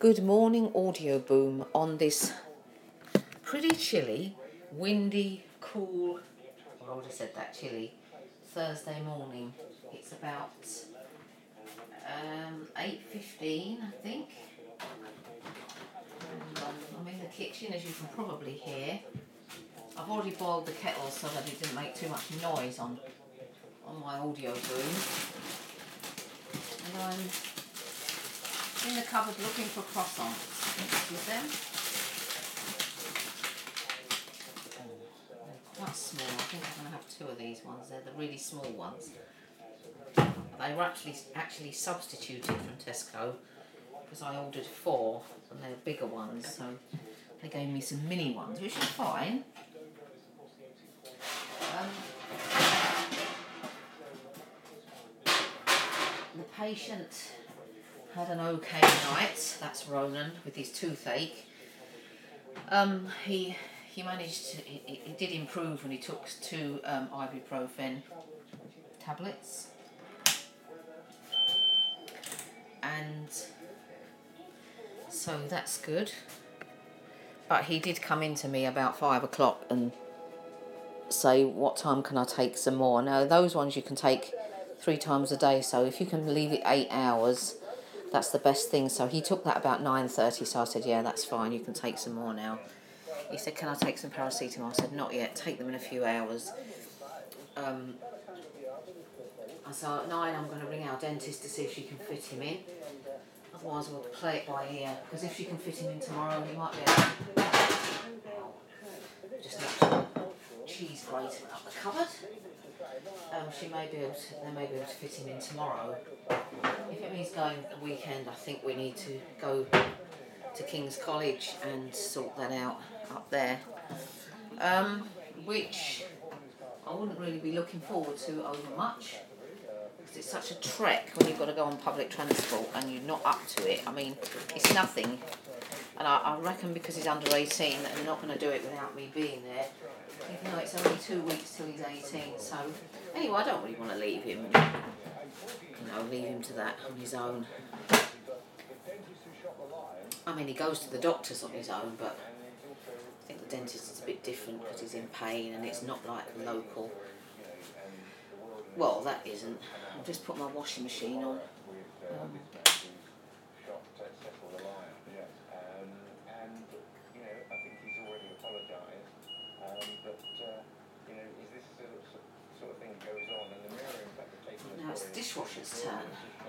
Good morning audio boom on this pretty chilly, windy, cool, I would have said that chilly, Thursday morning. It's about 8:15 I think. And I'm in the kitchen, as you can probably hear. I've already boiled the kettle so that it didn't make too much noise on my audio boom. And I'm in the cupboard looking for croissants. With them. They're quite small. I think I'm going to have two of these ones. They're the really small ones. They were actually substituted from Tesco because I ordered 4 and they're bigger ones, so they gave me some mini ones, which is fine. The patient had an okay night. That's Ronan with his toothache. He managed to, it did improve when he took 2 ibuprofen tablets. And so that's good. But he did come in to me about 5 o'clock and say, what time can I take some more? Now, those ones you can take 3 times a day, so if you can leave it 8 hours, that's the best thing. So he took that about 9:30, so I said, yeah, that's fine, you can take some more now. He said, can I take some paracetamol? I said, not yet, take them in a few hours. So at 9 I'm going to ring our dentist to see if she can fit him in. Otherwise we'll play it by ear, because if she can fit him in tomorrow, he might be able to just cheese grating up the cupboard. They may be able to fit him in tomorrow. If it means going the weekend, I think we need to go to King's College and sort that out up there. Which I wouldn't really be looking forward to over much, because it's such a trek when you've got to go on public transport and you're not up to it. I mean, it's nothing. And I reckon because he's under 18, that they're not going to do it without me being there. Even though it's only 2 weeks till he's 18. So, anyway, I don't really want to leave him. Leave him to that on his own. I mean, he goes to the doctors on his own, but I think the dentist is a bit different because he's in pain and it's not like local. Well, that isn't. I'll just put my washing machine on. Now it's the dishwasher's turn.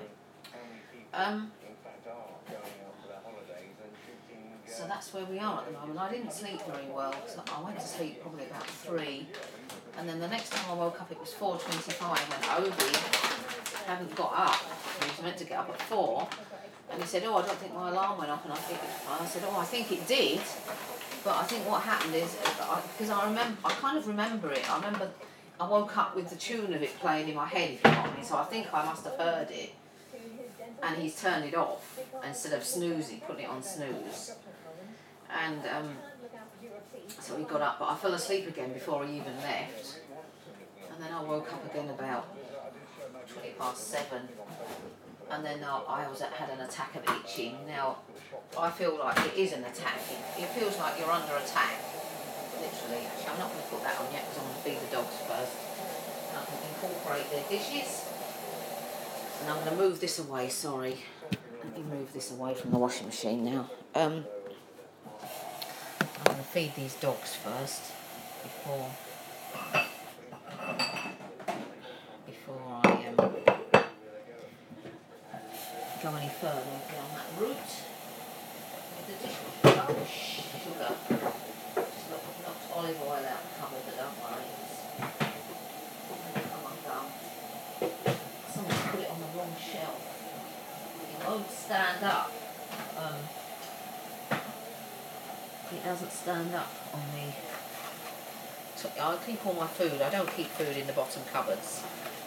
So that's where we are at the moment. I didn't sleep very well, so I went to sleep probably about 3, and then the next time I woke up it was 4:25 when Obi hadn't got up. He was meant to get up at 4, and he said, oh, I don't think my alarm went off, and I said, oh, I think it did, but I think what happened is, because I kind of remember it, I woke up with the tune of it playing in my head, if you know what I mean, so I think I must have heard it, and he's turned it off, instead of snoozing, putting it on snooze. And so he got up, but I fell asleep again before he even left. And then I woke up again about 7:20, and then I had an attack of itching. Now, I feel like it is an attack. It feels like you're under attack, literally. Actually, I'm not going to put that on yet because I'm going to feed the dogs first. And I can incorporate their dishes. And I'm going to move this away, sorry. Let me move this away from the washing machine now. I'm going to feed these dogs first before I go any further down that route. With the dishwasher. Oh, sugar. Just knocked olive oil out the cupboard, but don't worry. Come undone. Someone put it on the wrong shelf. It won't stand up. It doesn't stand up on the... So I keep all my food. I don't keep food in the bottom cupboards.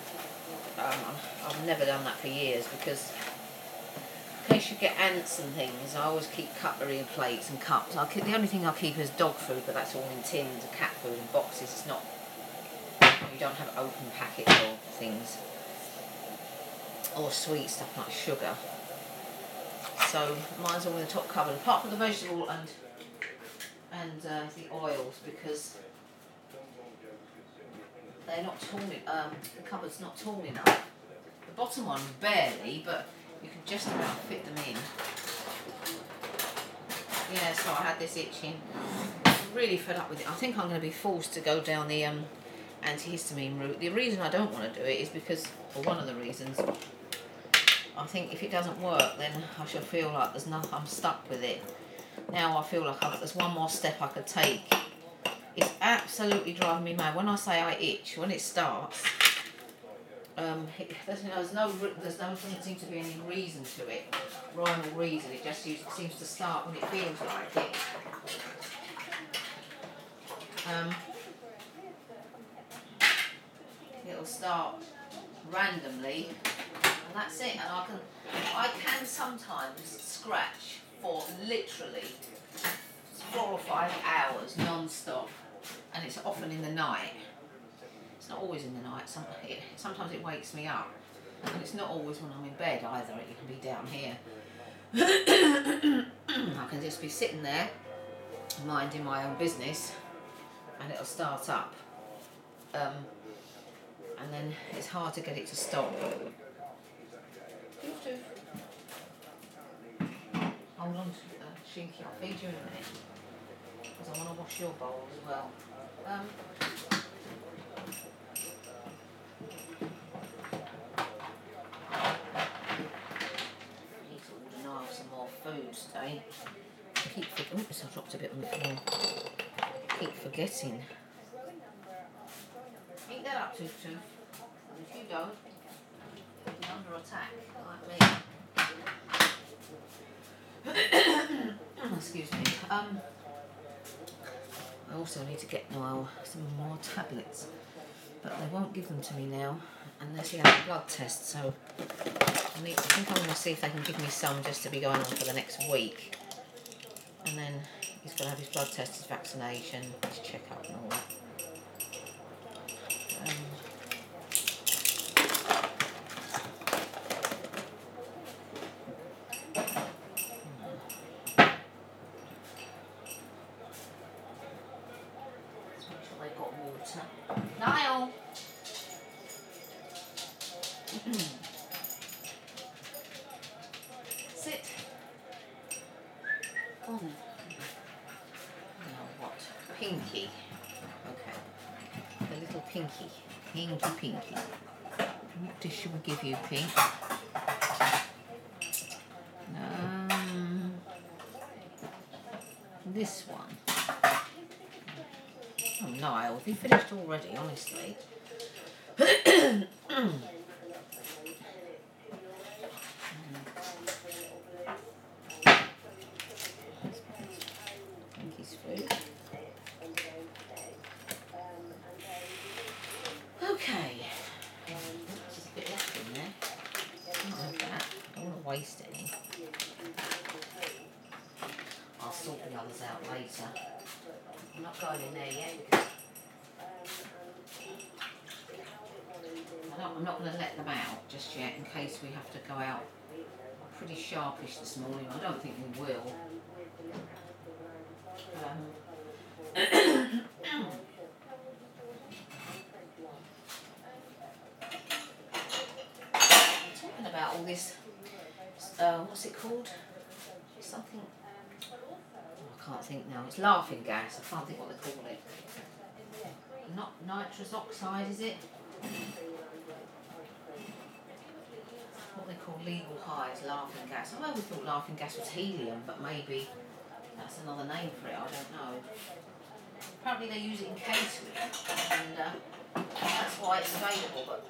I've never done that for years because in case you get ants and things, I always keep cutlery and plates and cups. The only thing I keep is dog food, but that's all in tins, cat food in boxes. It's not... You don't have open packets or things. Or sweet stuff like sugar. So mine's all in the top cupboard, apart from the vegetable and the oils, because they're not tall. The cupboard's not tall enough. The bottom one barely, but you can just about fit them in. Yeah, so I had this itching. I'm really fed up with it. I think I'm going to be forced to go down the antihistamine route. The reason I don't want to do it is because, or one of the reasons, I think if it doesn't work, then I shall feel like there's nothing. I'm stuck with it. Now I feel like there's one more step I could take. It's absolutely driving me mad. When I say I itch, when it starts, doesn't seem to be any reason to it, rhyme or reason. It just seems to start when it feels like it. It'll start randomly, and that's it. And I can sometimes scratch for literally 4 or 5 hours non-stop, and it's often in the night. It's not always in the night. Sometimes it wakes me up, and it's not always when I'm in bed either. It can be down here. I can just be sitting there, minding my own business, and it'll start up. And then it's hard to get it to stop. Hold on, Shinky, I'll feed you in a minute, because I want to wash your bowl as well. I need to order Niall some more food today. Oops, I dropped a bit on the floor. Keep forgetting. Eat that up, Tooth. And if you don't, you'll be under attack, like me. Excuse me. I also need to get Niall some more tablets, but they won't give them to me now unless he has a blood test. So I think I'm going to see if they can give me some just to be going on for the next week, and then he's going to have his blood test, his vaccination, his checkup, and all that. Niall! Sit. On. Now what? Pinky. Okay. The little Pinky. Pinky. What dish should we give you, Pink? This one. Oh, Niall, have you finished already, honestly? Pinky's food. Okay. There's a bit left in there. Not like that. I don't want to waste any. I'll sort the others out later. I'm not going in there yet because I'm not going to let them out just yet in case we have to go out. I'm pretty sharpish this morning. I don't think we will. I'm talking about all this, what's it called? Something, I can't think now. It's laughing gas. I can't think what they call it. Not nitrous oxide, is it? What they call legal highs, laughing gas. I always thought laughing gas was helium, but maybe that's another name for it. I don't know. Apparently they use it in catering, and that's why it's available. But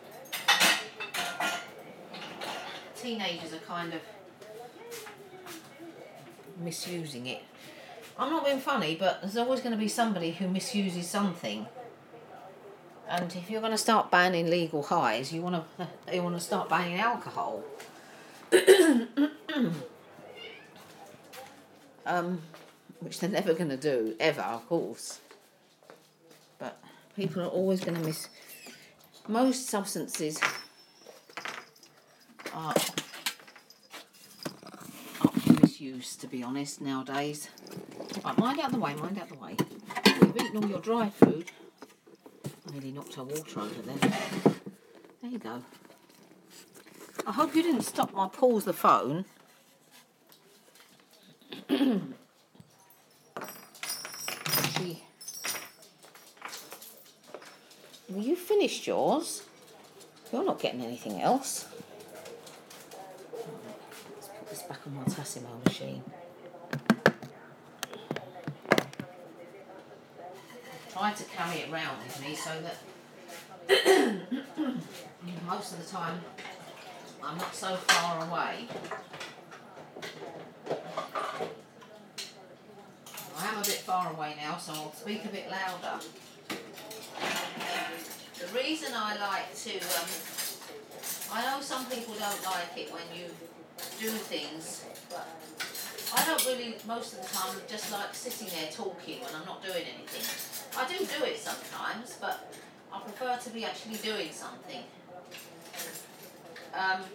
teenagers are kind of misusing it. I'm not being funny, but there's always going to be somebody who misuses something. And if you're going to start banning legal highs, you want to start banning alcohol. Which they're never going to do, ever, of course. But people are always going to most substances are use, to be honest, nowadays. Right, mind out the way, mind out the way. You've eaten all your dry food. I nearly knocked her water over there. There you go. I hope you didn't stop my pause the phone. Well, you finished yours. You're not getting anything else. Let's put this back on my Tassimo machine. Try to carry it round with me so that most of the time I'm not so far away. I am a bit far away now, so I'll speak a bit louder. The reason I like to, I know some people don't like it when you do things, but I don't really, most of the time, just like sitting there talking when I'm not doing anything. I do it sometimes, but I prefer to be actually doing something. I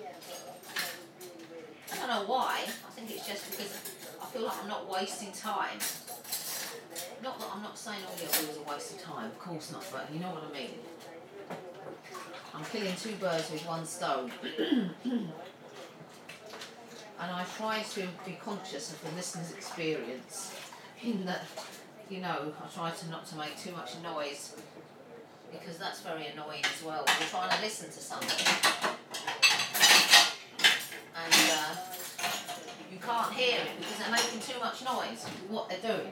don't know why. I think it's just because I feel like I'm not wasting time. Not that I'm not saying all your bills are a waste of time, of course not, but you know what I mean. I'm killing two birds with one stone. And I try to be conscious of the listener's experience in that, you know, I try to not to make too much noise because that's very annoying as well. You're trying to listen to something and you can't hear it because they're making too much noise with what they're doing.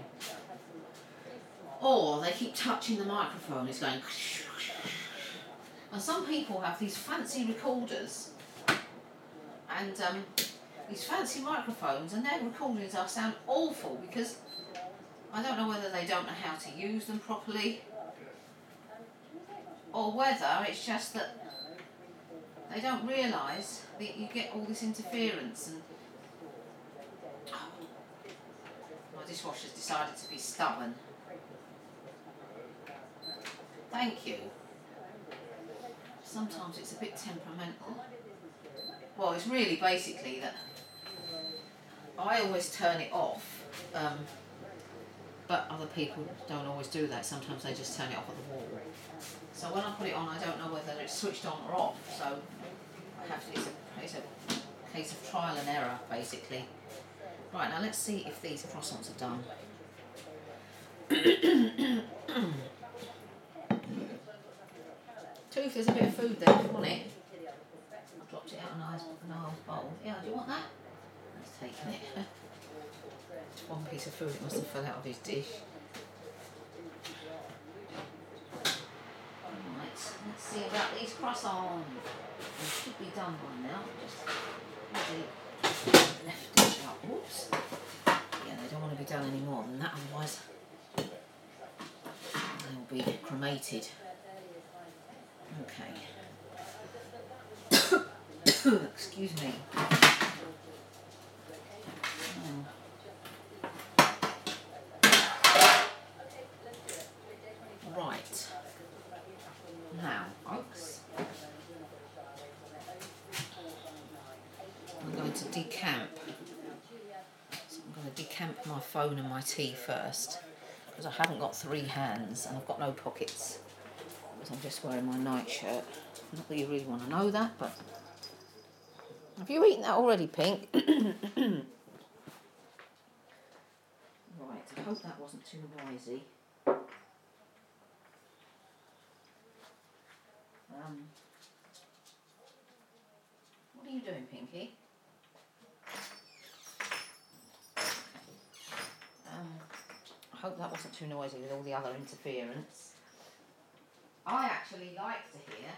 Or they keep touching the microphone, it's going. And some people have these fancy recorders and these fancy microphones, and their recordings sound awful because I don't know whether they don't know how to use them properly or whether it's just that they don't realise that you get all this interference. And my dishwasher's decided to be stubborn. Thank you. Sometimes it's a bit temperamental. Well, it's really basically that I always turn it off, but other people don't always do that. Sometimes they just turn it off at the wall. So when I put it on, I don't know whether it's switched on or off. So I have to. It's a case of trial and error, basically. Right, now let's see if these croissants are done. Tooth, there's a bit of food there. Do you want it? I dropped it out in Niall's bowl. Yeah, do you want that? He's taking it. It's one piece of food, it must have fell out of his dish. Right, let's see about these croissants. They should be done by now. Just left it out. Oops. Yeah, they don't want to be done any more than that, otherwise they will be cremated. Okay. Excuse me. Right. Now, folks, I'm going to decamp. So I'm going to decamp my phone and my tea first, because I haven't got three hands and I've got no pockets. I'm just wearing my nightshirt. Not that you really want to know that, but have you eaten that already, Pink? Right, I hope that wasn't too noisy. What are you doing, Pinky? I hope that wasn't too noisy with all the other interference. I actually like to hear.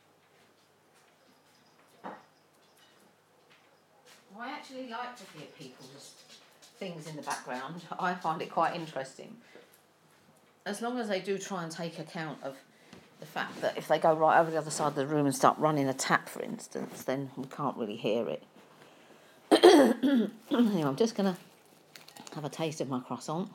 People's things in the background. I find it quite interesting. As long as they do try and take account of the fact that if they go right over the other side of the room and start running a tap, for instance, then we can't really hear it. Anyway, I'm just going to have a taste of my croissant.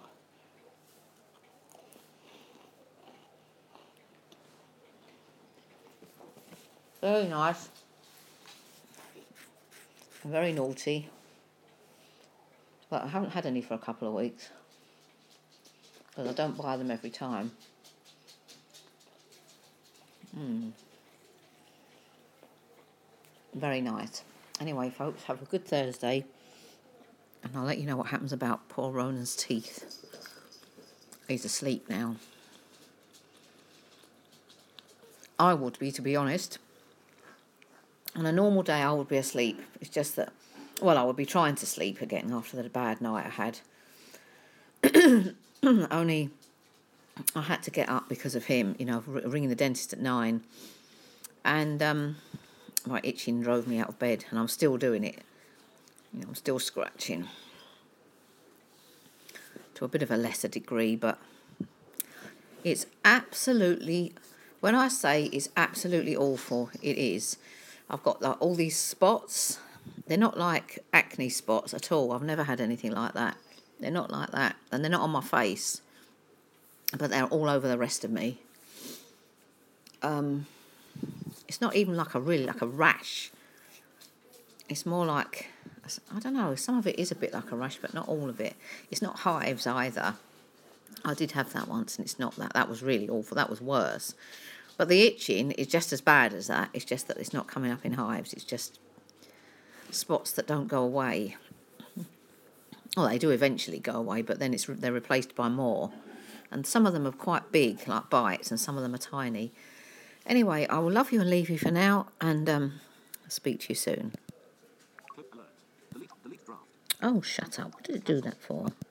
Very nice. Very naughty. But I haven't had any for a couple of weeks. Because I don't buy them every time. Very nice. Anyway, folks, have a good Thursday. And I'll let you know what happens about poor Ronan's teeth. He's asleep now. I would be, to be honest. On a normal day, I would be asleep. It's just that, well, I would be trying to sleep again after the bad night I had. Only I had to get up because of him, ringing the dentist at 9. And my itching drove me out of bed, and I'm still doing it. I'm still scratching. To a bit of a lesser degree, but it's absolutely, when I say it's absolutely awful, it is. I've got all these spots. They're not like acne spots at all. I've never had anything like that. They're not like that. And they're not on my face. But they're all over the rest of me. It's not even like a rash. It's more like, I don't know, some of it is a bit like a rash, but not all of it. It's not hives either. I did have that once, and it's not that. That was really awful. That was worse. But the itching is just as bad as that. It's just that it's not coming up in hives. It's just spots that don't go away. Well, they do eventually go away, but then they're replaced by more. And some of them are quite big, like bites, and some of them are tiny. Anyway, I will love you and leave you for now, and speak to you soon. Oh, shut up. What did it do that for?